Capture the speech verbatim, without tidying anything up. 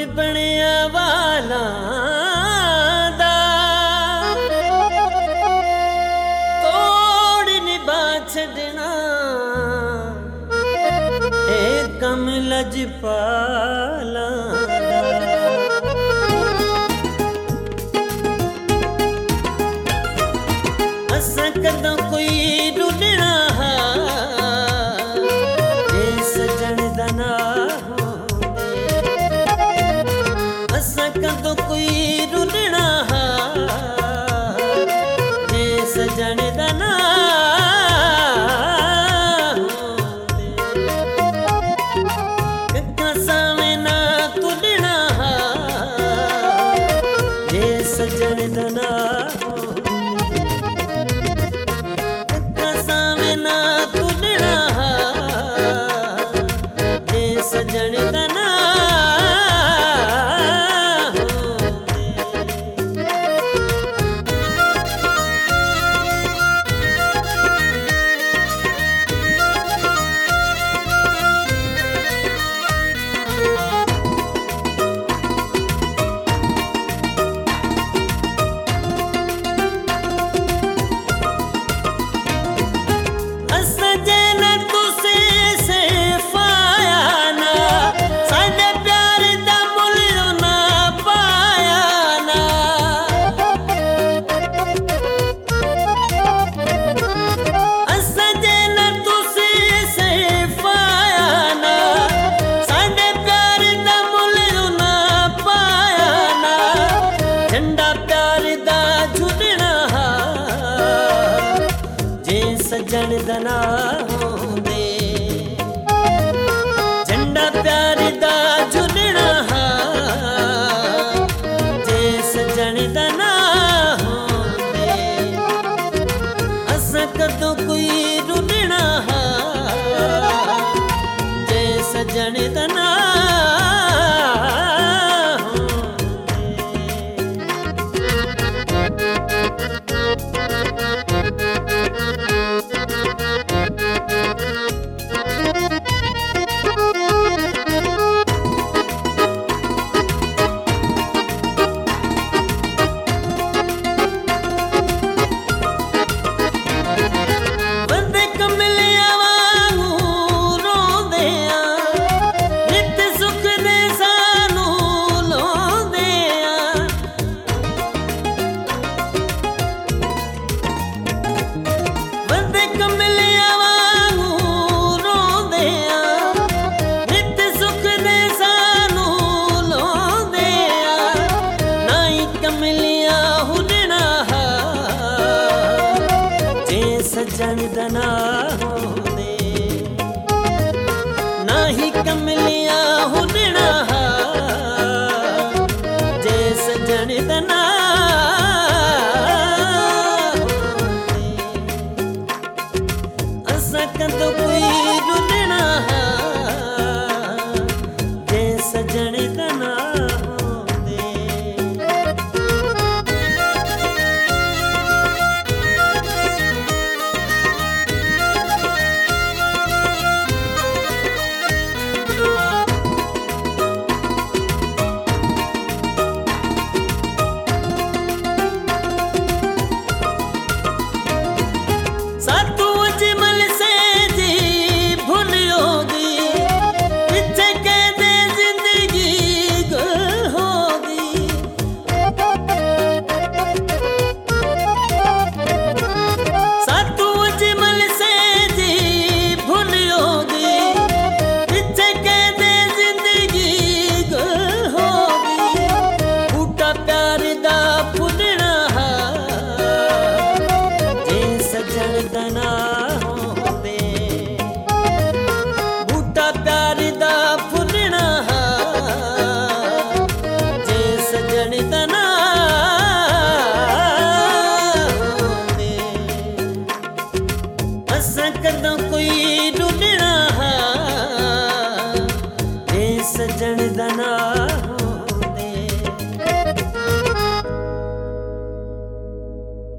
ਬਣਿਆ ਵਾਲਾਂ ਦਾ ਤੋੜ ਨਿਭਾ ਛੱਡਣਾ ਇਹ ਕੰਮ ਲਜਪਾਲਾਂ ਦਾ ਅਸਾਂ ਕਦੋਂ ਕੋਈ ਰੁੱਲਣਾ ਜੇ ਸਜਣ ਦਾ ਨਾ कदों कोई रुलना जे सजन दा ना कक्का सावे ना तुलना जे सजन दा ना कक्का सावे ना तुलना जे सजन दा ना सजन दा ना होंदे झंडा प्यार दा झुलना जे सजन दा ना होंदे असां कदों कोई रुलना जे सजन दा ना सजन दा ना